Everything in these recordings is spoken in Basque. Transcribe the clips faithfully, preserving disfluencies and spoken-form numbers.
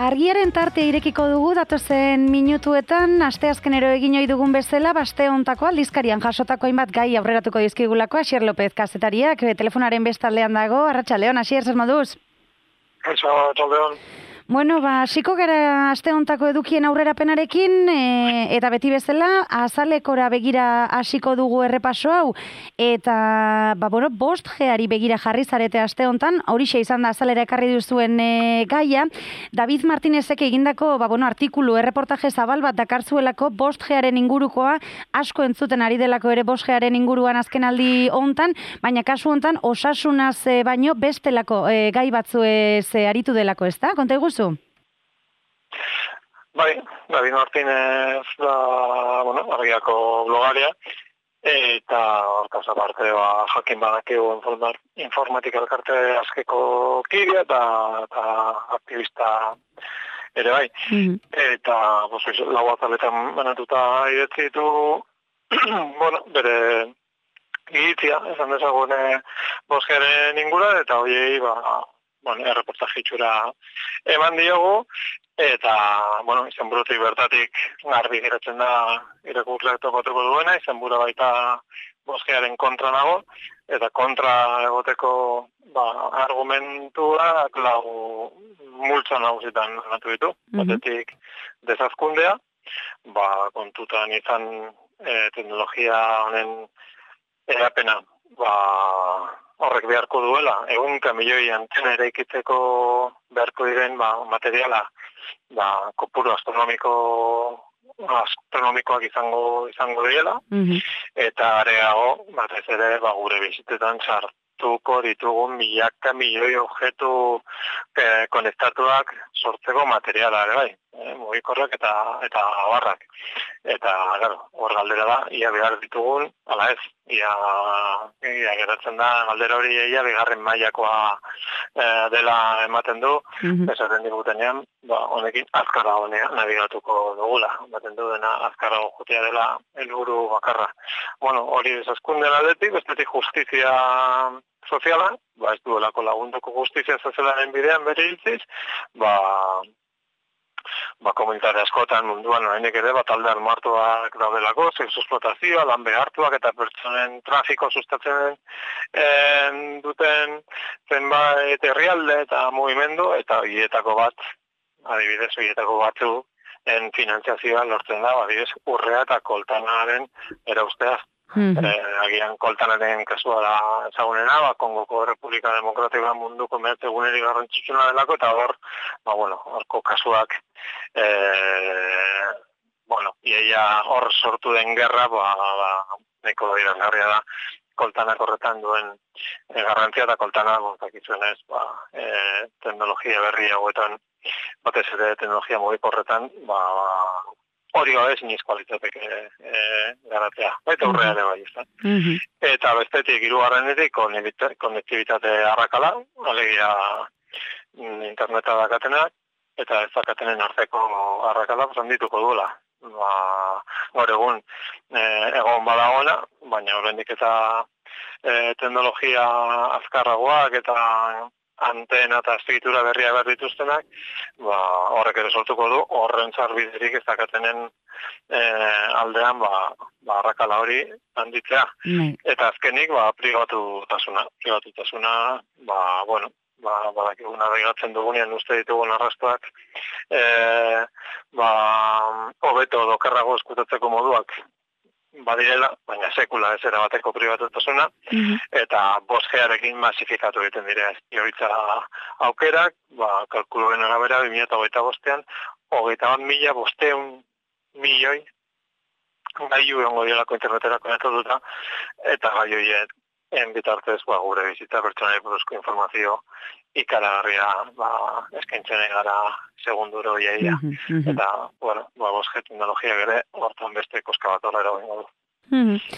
Argiaren tartea irekiko dugu datozen minutuetan, asteazkenero egin ohi dugun bezala, baste hontako aldizkarian jasotako hainbat gai aurreratuko dizkigulako Asier López kazetariak, telefonaren bestaldean dago. Arratsaldeon, Asier, zer moduz? Kaixo, arratsaldeon. Bueno, ba, hasiko gara aste hontako edukien aurrerapenarekin, e, eta beti bezala, azalekora begira hasiko dugu errepaso hau, eta, ba, bueno, bost geari begira jarri zarete aste hontan, horixe izan da azalera ekarri duzuen e, gaia. David Martinezek egindako, ba, bueno, artikulu, erreportaje zabal bat dakartzuelako bost gearen ingurukoa, asko entzuten ari delako ere bost gearen inguruan azkenaldi hontan, baina kasu hontan osasunaz e, baino bestelako e, gai batzuez e, aritu delako, ezta? Konta iguzu? Bai, David Martinez da, bueno, argiako blogaria, eta hortaz aparte, ba, jakin badakegu informatika elkarte askeko kidea eta, eta aktivista ere bai. Mm-hmm. Eta, bos, lau azaletan banatuta idatzi ditu, bueno, bere iritzia, esan dezagun boskearen ingura, eta hoiei, ba, bueno, erreportaje itxura eman diogu, eta, bueno, izenburutik bertatik garbi geratzen da irakurleak tokatuko duena, izenbura baita boskearen kontra nago, eta kontra egoteko ba, argumentuak lau multza nagusitan lanatu ditu, mm-hmm. batetik desazkundea, ba, kontutan izan e, teknologia honen erapena, ba, horrek beharko duela, egun milioi antena eraikitzeko beharko diren ba, materiala ba, kopuru astronomiko astronomikoak izango izango diela, mm-hmm. eta areago, batez ere, ba, gure bizitetan sartuko ditugun milaka milioi objektu eh, konektatuak sortzeko materiala ere bai, eh, mugikorrak eta eta abarrak. Eta, claro, hor galdera da, ia behar ditugun, ala ez, ia, ia geratzen da, galdera hori ia bigarren mailakoa e, dela ematen du, mm-hmm. esaten digutenean, ba, honekin azkarra honea nabigatuko dugula, ematen du dena azkarra jotea dela helburu bakarra. Bueno, hori desazkunde aldetik, bestetik justizia soziala, ba, ez duelako lagunduko justizia sozialaren bidean bere hiltziz, ba, ba, komunitare askotan munduan oraindik ere bat alde armartuak daudelako, sexu esplotazioa, lan behartuak eta pertsonen trafiko sustatzen en, duten zenbait herrialde eta mugimendu, eta horietako bat, adibidez, horietako batzu en finanziazioa lortzen da, adibidez, urrea eta koltanaren eraustea. Mm-hmm. Eh, agian koltanaren kasua da ezagunena, ba, Kongoko Republika Demokratikoa munduko mehatzegunerik garrantzitsuna delako, eta hor, ba, bueno, horko kasuak, eh, bueno, iaia hor sortu den gerra, ba, ba, neko irazgarria da, koltanak horretan duen e, garrantzia, eta koltana, bontakizuen ez, ba, e, teknologia berri hauetan, batez ere teknologia mugikorretan, ba, ba, hori gabe zinizko alitzateke e, garatzea. Baita urrea ere bai, ezta. Mm-hmm. Eta bestetik, hirugarrenetik konektibitate arrakala, alegia interneta dakatenak, eta ez dakatenen arteko arrakala handituko duela. Ba, gaur egun e, egon badagona, baina oraindik eta e, teknologia azkarragoak eta antena eta estrutura berria behar dituztenak, ba, horrek ere sortuko du, horren zarbiderik ez dakatenen e, aldean ba, ba, arrakala hori handitzea. Mm. Eta azkenik, ba, pribatutasuna. Pribatutasuna, ba, bueno, ba, badakiguna begatzen dugunean uste ditugun arrastoak, e, ba, hobeto dokerrago eskutatzeko moduak badirela, baina sekula ez erabateko pribatutasuna, mm-hmm. eta bosgearekin masifikatu egiten dira ezioritza aukerak, ba, kalkuluen arabera, bi mila hogeita bostean, hogeita bat mila bosteun milioi gaiu egongo dielako internetera konektatuta, eta gaioiet en bitartez ba, gure bizitza pertsonari buruzko informazio ikaragarria ba, eskaintzen gara segunduro iaia. Mm-hmm. Eta, bueno, ba, bosge teknologia gere, hortan beste koska bat horrela bengo du. Mm-hmm.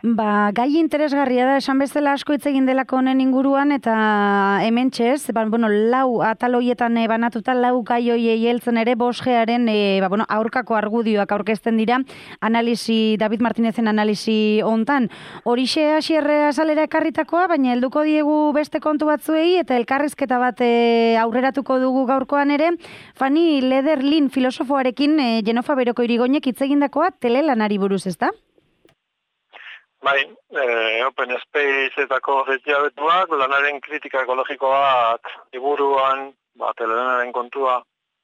Ba, gai interesgarria da, esan bezala asko hitz egin delako honen inguruan, eta hemen txez, ba, bueno, lau ataloietan e, banatuta, lau gai hoiei heltzen ere, bosgearen e, ba, bueno, aurkako argudioak aurkezten dira, analisi, David Martinezen analisi hontan. Horixe hasierre azalera ekarritakoa, baina helduko diegu beste kontu batzuei, eta elkarrizketa bat e, aurreratuko dugu gaurkoan ere, Fanny Lederlin filosofoarekin e, Jenofa Beroko Irigoinek hitz egindakoa telelanari buruz, ezta? Bai, eh, Open Space-etako zetiabetuak, lanaren kritika ekologikoak liburuan, ba, telelanaren kontua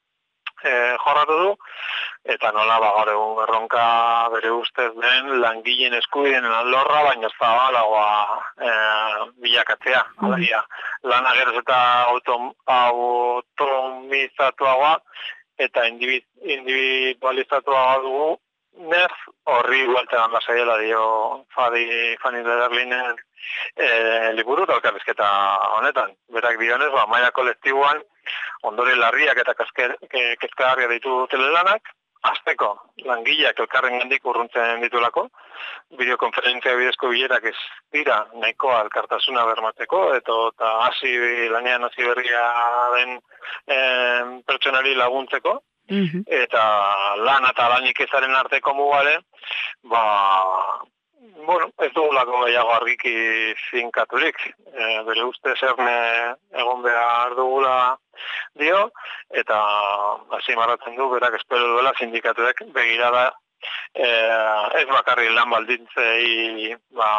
eh, jorratu du, eta nola ba, gaur egun erronka bere ustez den langileen eskubideen alorra, baina ez da balagoa eh, bilakatzea. Mm. Alaia, lana geroz eta autom, automizatuagoa eta individualizatuagoa dugu, Nerf horri gueltean basaiela dio Fanny Lederlinen e, liburu eta elkarrizketa honetan. Berak dionez, ba, maila kolektiboan ondore larriak eta kezkagarria ditu telelanak, azteko langileak elkarren gandik urruntzen ditulako, bideokonferentzia bidezko bilerak ez dira nahikoa elkartasuna bermatzeko, eta hasi lanean hasi berria den e, pertsonari laguntzeko, Mm-hmm. eta lan eta lanik ezaren arteko mugare, ba, bueno, ez dugulako gehiago argiki finkaturik. E, bere uste zerne egon behar dugula dio, eta hasi marratzen du, berak espero duela sindikatuek begirada e, ez bakarri lan baldintzei ba,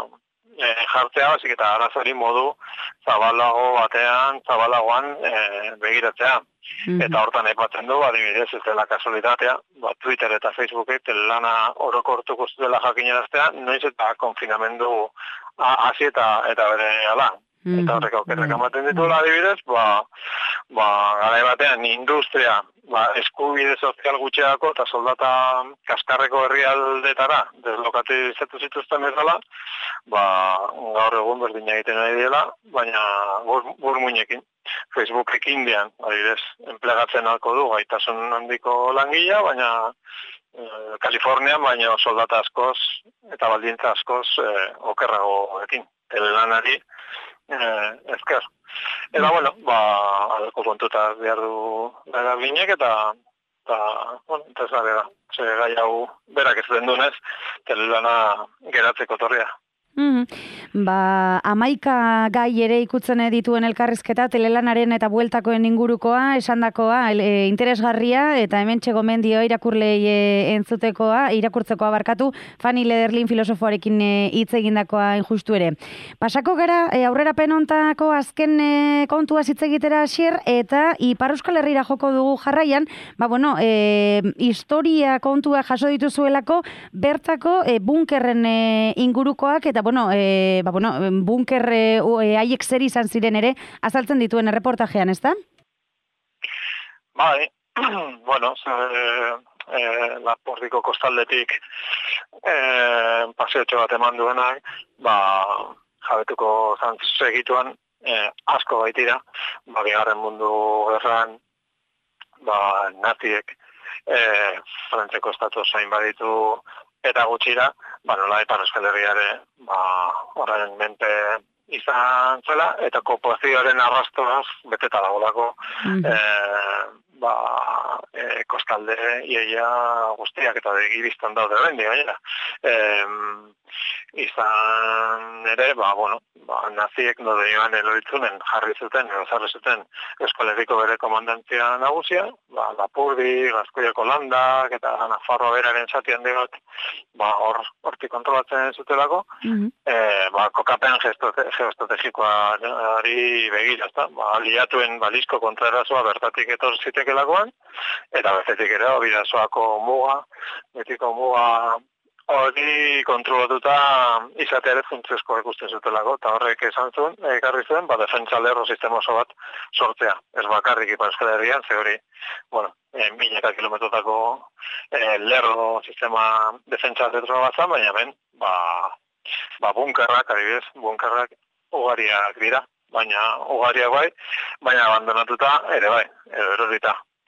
e, jartzea, basik eta arazari modu zabalago batean, zabalagoan e, begiratzea. Mm-hmm. Eta hortan aipatzen du, adibidez, ez dela kasualitatea, ba, Twitter eta Facebookek telelana orokortuko zutela jakineraztea, noiz eta konfinamendu hasi eta, eta bere ala. Mm-hmm. Eta horrek aukerrek ematen dituela adibidez, ba, ba, garai batean industria, ba, eskubide sozial gutxeako eta soldata kaskarreko herrialdetara deslokalizatu zituzten bezala, ba, gaur egun berdin egiten nahi dela, baina burmuinekin. Facebookek Indian, adibidez, enplegatzen alko du, gaitasun handiko langilea, baina eh, Kalifornian, baina soldata askoz eta baldintza askoz eh, okerragoekin, telelanari eh, ezker. Eta, bueno, ba, alko kontuta behar du gara binek, eta, eta, bueno, eta ez da bera, ze gai hau berak ez den dunez, telelana geratzeko torria. Mm, ba, amaika gai ere ikutzen dituen elkarrizketa, telelanaren eta bueltakoen ingurukoa, esandakoa, e, interesgarria, eta hemen txegomendio irakurlei e, entzutekoa, irakurtzekoa barkatu, Fanny Lederlin filosofoarekin hitz e, egindakoa injustu ere. Pasako gara, e, aurrera penontako azken e, kontua hitz egitera hasier, eta Ipar Euskal Herrira joko dugu jarraian, ba, bueno, e, historia kontua jaso dituzuelako, bertako e, bunkerren e, ingurukoak, eta bueno, e, ba, bueno, bunker haiek e, zer izan ziren ere, azaltzen dituen erreportajean, ez da? Bai, bueno, e, e, Lapordiko kostaldetik e, paseotxo bat eman duenak, ba, jabetuko zan segituan e, asko baitira, ba, bigarren mundu gerran, ba, naziek e, Frantzeko estatu zain baditu eta gutxira, ba, nola Ipar Euskal Herriare, ba, horren mente izan zela, eta kopozioaren arrastoaz beteta dagolako, mm-hmm. e, ba, e, kostalde iaia guztiak eta begibiztan daude bendi, gainera. E, izan ere, ba, bueno, ba, naziek node joan eloritzunen jarri zuten, edo zarri zuten Euskal Herriko bere komandantzia nagusia, ba, Lapurdi, Gazkoiako landak, eta Nafarroa beraren zati handi bat, ba, hor, hortik kontrolatzen zutelako, mm-hmm. e, ba, kokapen geoestrategikoari begira, ezta? Ba, aliatuen balizko kontraerazoa bertatik etor zitekelakoan, eta bestetik ere, bidazoako muga, betiko muga hori kontrolatuta izatea ere funtziosko ikusten zutelako, eta horrek esan zuen, ekarri zuen, ba, defentsa lerro sistema oso bat sortzea. Ez bakarrik Ipar Euskal Herrian, ze hori, bueno, e, milaka kilometrotako e, lerro sistema defentsa lerro bat zan, baina ben, ba, ba bunkerrak, adibidez, bunkerrak ugariak dira, baina ugariak bai, baina abandonatuta ere bai, edo erorita.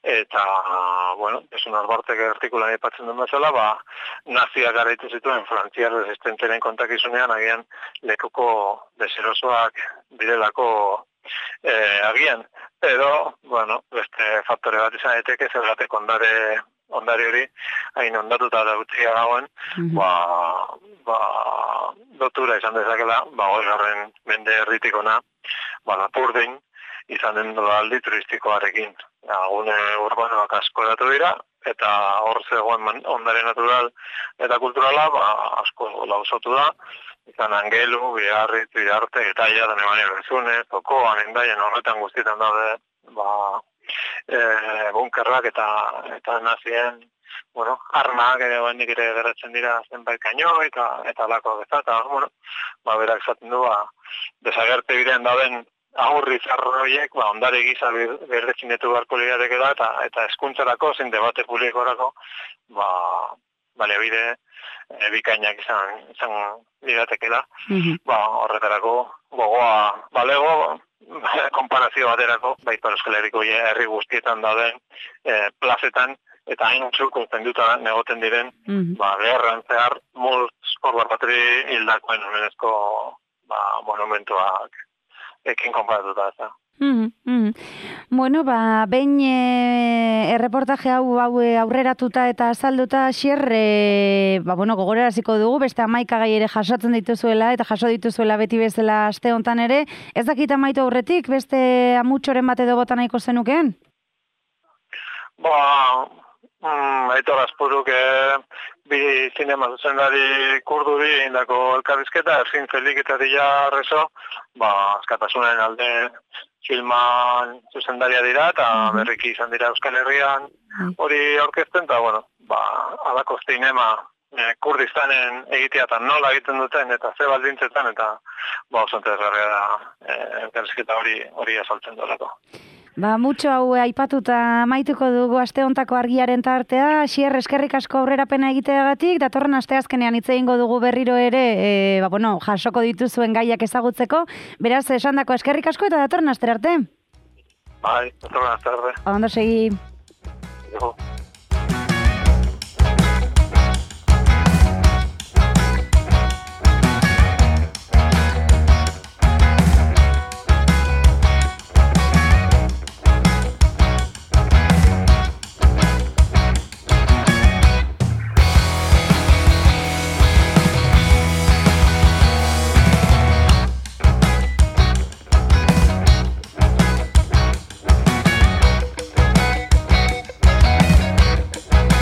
eta, bueno, esun albortek artikulan aipatzen duen bezala, ba, naziak garaitu zituen frantziar resistenteren kontakizunean, agian lekuko deserosoak direlako eh, agian. Edo, bueno, beste faktore bat izan daiteke zergatik ondare ondare hori hain ondatuta dautzia dagoen, mm-hmm. ba, ba, lotura izan dezakela, ba, hogeigarren mende erditik ona, ba, Lapurdin izan den aldi turistikoarekin. Gune urbanoak asko datu dira, eta hor zegoen ondare natural eta kulturala, ba, asko lausotu da, izan Angelu, Biarritz, Bidarte, eta ia da nebane bezune, Zokoan, Endaien, horretan guztietan daude, ba, e, bunkerrak eta, eta nazien, bueno, armak ere oendik ere geratzen dira zenbait kaino, eta, eta lako geza, eta, bueno, ba, berak zaten du, ba, desagerte bidean dauden ahurri zarroiek, ba, ondare gisa berdezinetu beharko lirateke da, eta, eta eskuntzarako, zein debate publikorako, ba, baliabide e, bikainak izan, izan liratekela, mm-hmm. ba, horretarako gogoa balego, konparazio baterako, bai Euskal Herriko herri guztietan dauden e, plazetan, eta hain txurko zenduta negoten diren, mm-hmm. ba, gerran zehar, multz hor bateri hildakoen omenezko ba, monumentuak ekin konparatuta ez da. Mm -hmm. Bueno, ba, behin e, erreportaje hau, hau aurreratuta eta azalduta, Xier, e, ba, bueno, gogoraraziko dugu, beste hamaika gai ere jasotzen dituzuela, eta jaso dituzuela beti bezala aste hontan ere. Ez dakit amaitu aurretik, beste amutxoren bat edo bota nahiko zenukeen? Ba, mm, Aitor Azpuruk e, bi zinema zuzendari kurduri indako elkarrizketa, ezin zelik eta dila rezo, ba, askatasunen alde filman zuzendaria dira, eta mm-hmm. berriki izan dira Euskal Herrian hori aurkezten, eta, bueno, ba, alako zinema e, Kurdistanen egiteatan nola egiten duten, eta ze baldintzetan, eta, ba, oso interesgarria da e, elkarrizketa hori hori azaltzen dolako. Ba, mutxo hau aipatuta maituko dugu aste hontako argiaren tartea. Xier, eskerrik asko aurrerapena egiteagatik, datorren asteazkenean hitz egingo dugu berriro ere, e, ba, bueno, jasoko dituzuen gaiak ezagutzeko. Beraz, esandako eskerrik asko eta datorren astera arte. Bai, datorren astera arte. Ondo segi. Jo.